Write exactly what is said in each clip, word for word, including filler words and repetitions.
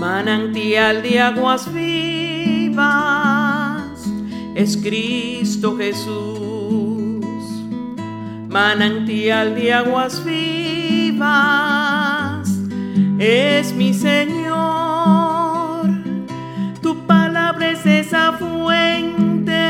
Manantial de aguas vivas es Cristo Jesús. Manantial de aguas vivas es mi Señor. Tu palabra es esa fuente,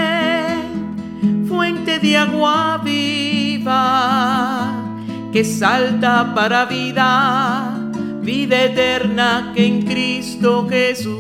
fuente de agua viva que salta para vida, vida eterna que en Cristo Jesús.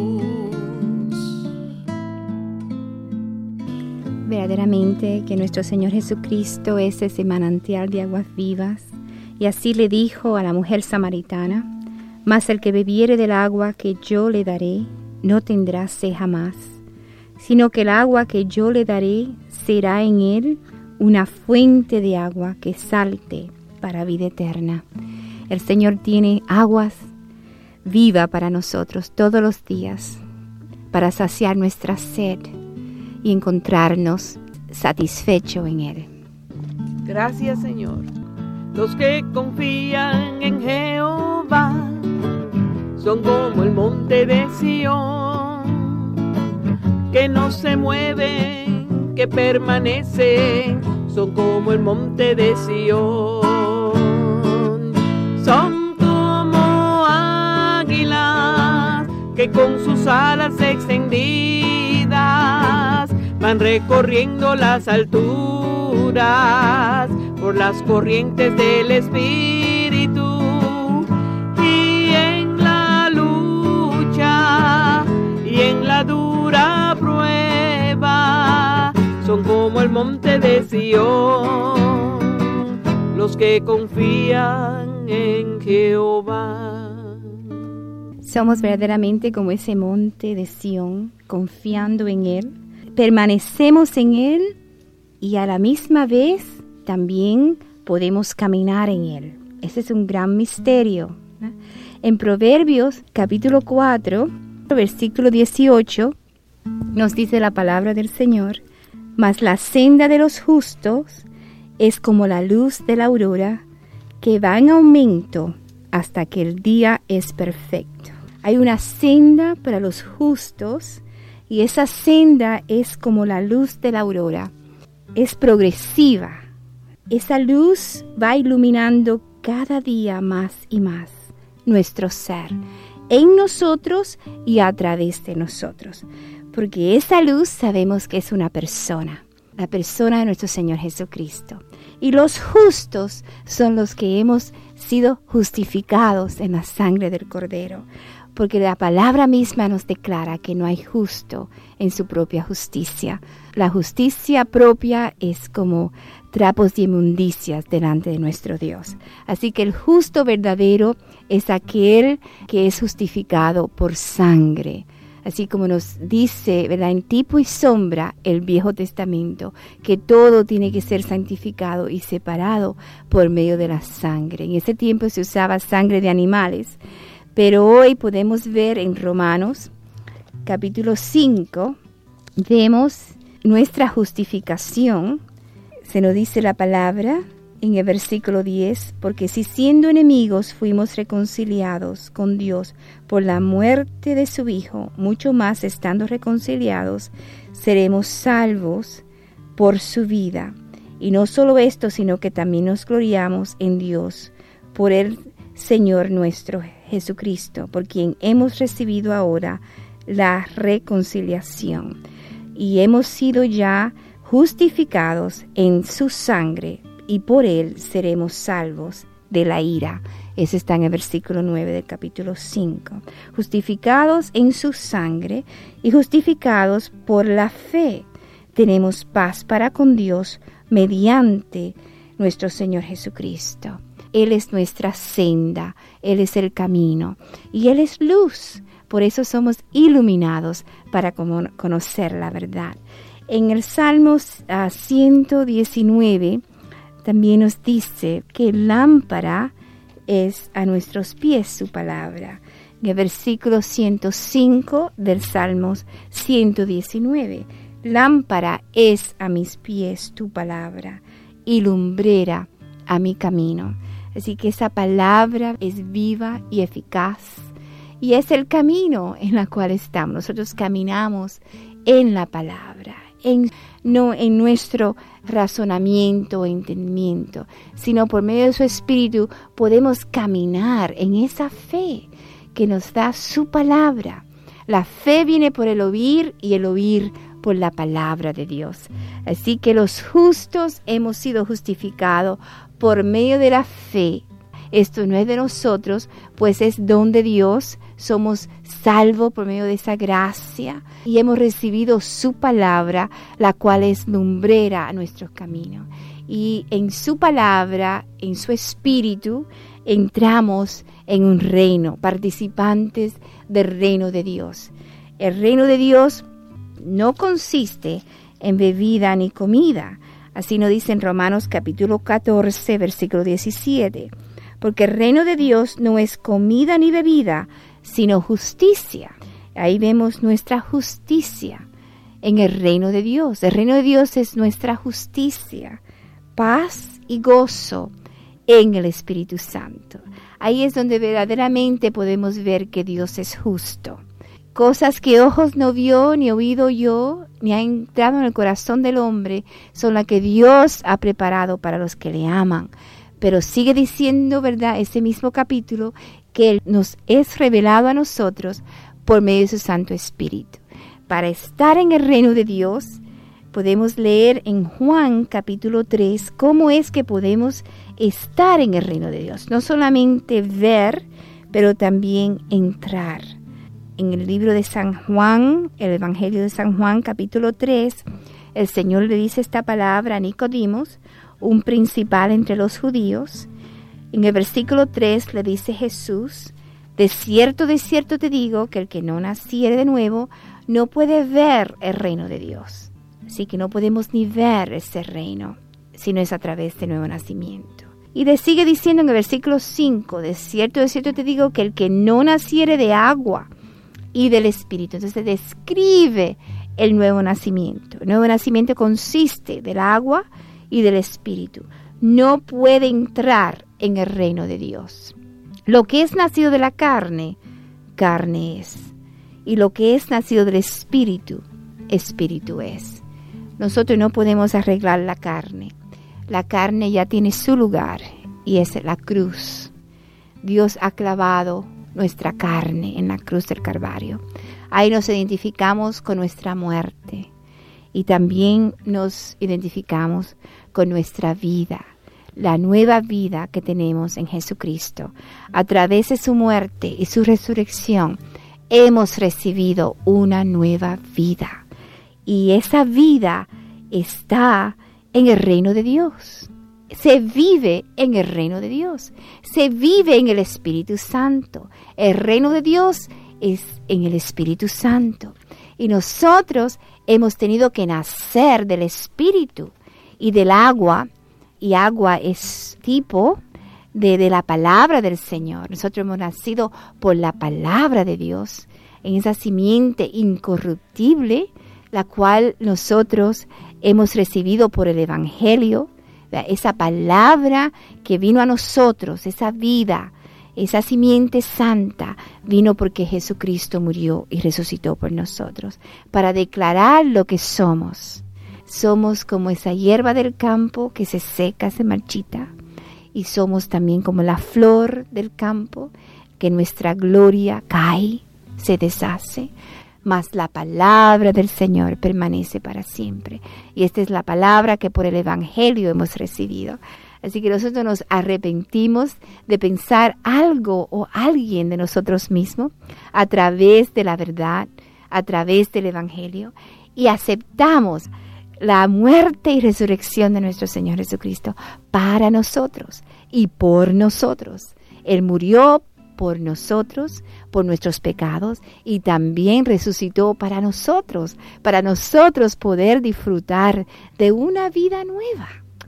Verdaderamente que nuestro Señor Jesucristo es ese manantial de aguas vivas. Y así le dijo a la mujer samaritana: mas el que bebiere del agua que yo le daré, no tendrá sed jamás, sino que el agua que yo le daré será en él una fuente de agua que salte para vida eterna. El Señor tiene aguas vivas para nosotros todos los días, para saciar nuestra sed y encontrarnos satisfechos en Él. Gracias, Señor. Los que confían en Jehová son como el monte de Sión, que no se mueve, que permanece, son como el monte de Sión. Son como águilas que con sus alas extendidas van recorriendo las alturas por las corrientes del Espíritu. Y en la lucha y en la dura prueba son como el monte de Sión, los que confían en Jehová. Somos verdaderamente como ese monte de Sión, confiando en Él. Permanecemos en Él y a la misma vez también podemos caminar en Él. Ese es un gran misterio, ¿no? En Proverbios capítulo cuatro, versículo dieciocho, nos dice la palabra del Señor: mas la senda de los justos es como la luz de la aurora, que va en aumento hasta que el día es perfecto. Hay una senda para los justos y esa senda es como la luz de la aurora. Es progresiva. Esa luz va iluminando cada día más y más nuestro ser, en nosotros y a través de nosotros. Porque esa luz sabemos que es una persona, la persona de nuestro Señor Jesucristo. Y los justos son los que hemos sido justificados en la sangre del Cordero. Porque la palabra misma nos declara que no hay justo en su propia justicia. La justicia propia es como trapos de inmundicias delante de nuestro Dios. Así que el justo verdadero es aquel que es justificado por sangre. Así como nos dice, ¿verdad?, en tipo y sombra el Viejo Testamento, que todo tiene que ser santificado y separado por medio de la sangre. En ese tiempo se usaba sangre de animales, pero hoy podemos ver en Romanos capítulo cinco, vemos nuestra justificación. Se nos dice la palabra en el versículo diez: porque si siendo enemigos fuimos reconciliados con Dios por la muerte de su Hijo, mucho más estando reconciliados seremos salvos por su vida. Y no solo esto, sino que también nos gloriamos en Dios por el Señor nuestro Jesucristo, por quien hemos recibido ahora la reconciliación y hemos sido ya justificados en su sangre, y por él seremos salvos de la ira. Ese está en el versículo nueve del capítulo cinco. Justificados en su sangre y justificados por la fe, tenemos paz para con Dios mediante nuestro Señor Jesucristo. Él es nuestra senda, Él es el camino y Él es luz. Por eso somos iluminados para conocer la verdad. En el Salmo uh, ciento diecinueve también nos dice que lámpara es a nuestros pies su palabra. En el versículo ciento cinco del Salmo ciento diecinueve, lámpara es a mis pies tu palabra y lumbrera a mi camino. Así que esa palabra es viva y eficaz Y es el camino en el cual estamos. Nosotros caminamos en la palabra, en, no en nuestro razonamiento o entendimiento, sino por medio de su Espíritu podemos caminar en esa fe que nos da su palabra. La fe viene por el oír y el oír por la palabra de Dios. Así que los justos hemos sido justificados por medio de la fe. Esto no es de nosotros, pues es don de Dios. Somos salvos por medio de esa gracia y hemos recibido su palabra, la cual es lumbrera a nuestros caminos. Y en su palabra, en su espíritu, entramos en un reino, participantes del reino de Dios. El reino de Dios no consiste en bebida ni comida. Así nos dice en Romanos capítulo catorce, versículo diecisiete. Porque el reino de Dios no es comida ni bebida, sino justicia. Ahí vemos nuestra justicia en el reino de Dios. El reino de Dios es nuestra justicia, paz y gozo en el Espíritu Santo. Ahí es donde verdaderamente podemos ver que Dios es justo. Cosas que ojos no vio, ni oído yo, ni ha entrado en el corazón del hombre, son las que Dios ha preparado para los que le aman. Pero sigue diciendo, ¿verdad?, ese mismo capítulo, que Él nos es revelado a nosotros por medio de su Santo Espíritu. Para estar en el reino de Dios, podemos leer en Juan capítulo tres cómo es que podemos estar en el reino de Dios. No solamente ver, pero también entrar. En el libro de San Juan, el Evangelio de San Juan capítulo tres, el Señor le dice esta palabra a Nicodimos, un principal entre los judíos. En el versículo tres le dice Jesús: de cierto, de cierto te digo que el que no naciere de nuevo no puede ver el reino de Dios. Así que no podemos ni ver ese reino si no es a través del nuevo nacimiento. Y le sigue diciendo en el versículo cinco: de cierto, de cierto te digo que el que no naciere de agua y del Espíritu. Entonces describe el nuevo nacimiento. El nuevo nacimiento consiste del agua y del Espíritu. No puede entrar en el reino de Dios. Lo que es nacido de la carne, carne es. Y lo que es nacido del Espíritu, Espíritu es. Nosotros no podemos arreglar la carne. La carne ya tiene su lugar y es la cruz. Dios ha clavado nuestra carne en la cruz del Calvario. Ahí nos identificamos con nuestra muerte. Y también nos identificamos con nuestra vida, la nueva vida que tenemos en Jesucristo. A través de su muerte y su resurrección, hemos recibido una nueva vida. Y esa vida está en el reino de Dios. Se vive en el reino de Dios. Se vive en el Espíritu Santo. El reino de Dios es en el Espíritu Santo. Y nosotros hemos tenido que nacer del Espíritu y del agua. Y agua es tipo de, de la palabra del Señor. Nosotros hemos nacido por la palabra de Dios, en esa simiente incorruptible, la cual nosotros hemos recibido por el Evangelio. Esa palabra que vino a nosotros, esa vida, esa simiente santa, vino porque Jesucristo murió y resucitó por nosotros, para declarar lo que somos. Somos como esa hierba del campo que se seca, se marchita, y somos también como la flor del campo, que nuestra gloria cae, se deshace, mas la palabra del Señor permanece para siempre. Y esta es la palabra que por el Evangelio hemos recibido. Así que nosotros nos arrepentimos de pensar algo o alguien de nosotros mismos a través de la verdad, a través del Evangelio, y aceptamos la muerte y resurrección de nuestro Señor Jesucristo para nosotros y por nosotros. Él murió por nosotros, por nuestros pecados, y también resucitó para nosotros, para nosotros poder disfrutar de una vida nueva.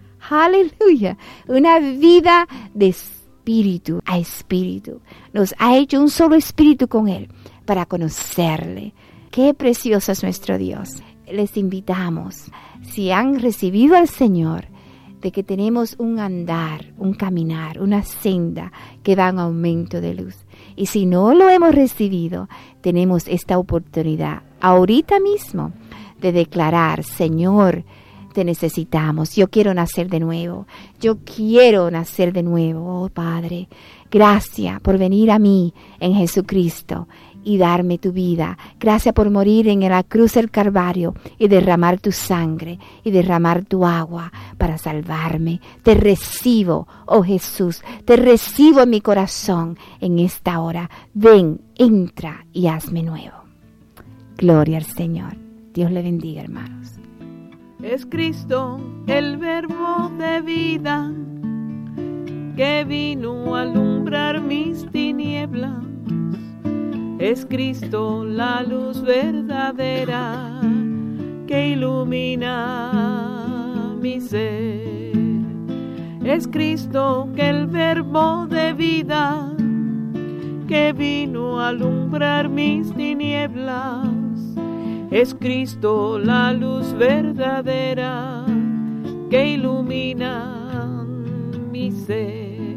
Aleluya, una vida de espíritu a espíritu. Nos ha hecho un solo espíritu con Él para conocerle. Qué precioso es nuestro Dios. Les invitamos, si han recibido al Señor, de que tenemos un andar, un caminar, una senda que da un aumento de luz. Y si no lo hemos recibido, tenemos esta oportunidad ahorita mismo de declarar, Señor, te necesitamos, yo quiero nacer de nuevo, yo quiero nacer de nuevo, oh Padre, gracias por venir a mí en Jesucristo y darme tu vida, gracias por morir en la cruz del Calvario y derramar tu sangre y derramar tu agua para salvarme. Te recibo, oh Jesús, te recibo en mi corazón en esta hora. Ven, entra y hazme nuevo. Gloria al Señor. Dios le bendiga, hermanos. Es Cristo el verbo de vida que vino a alumbrar mis tinieblas. Es Cristo la luz verdadera que ilumina mi ser. Es Cristo que el verbo de vida que vino a alumbrar mis tinieblas. Es Cristo la luz verdadera que ilumina mi ser.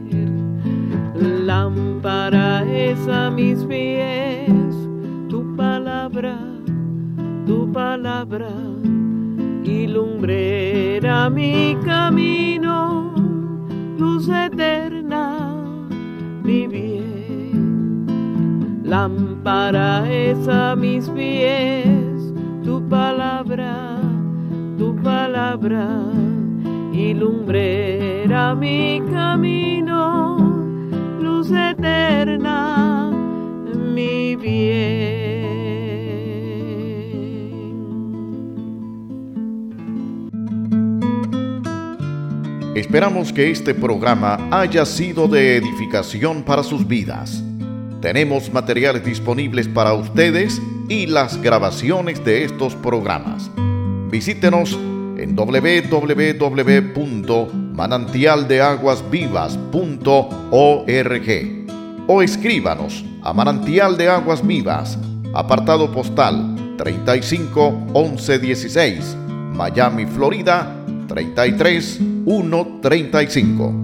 Lámpara es a mis pies tu palabra, tu palabra, y lumbrera mi camino, luz eterna, mi bien. Lámpara es a mis pies tu palabra, tu palabra, y lumbrera mi camino, luz eterna, mi bien. Esperamos que este programa haya sido de edificación para sus vidas. Tenemos materiales disponibles para ustedes y las grabaciones de estos programas. Visítenos en doble u doble u doble u punto manantial de aguas vivas punto org o escríbanos a Manantial de Aguas Vivas, apartado postal treinta y cinco once dieciséis, Miami, Florida treinta y tres mil ciento treinta y cinco.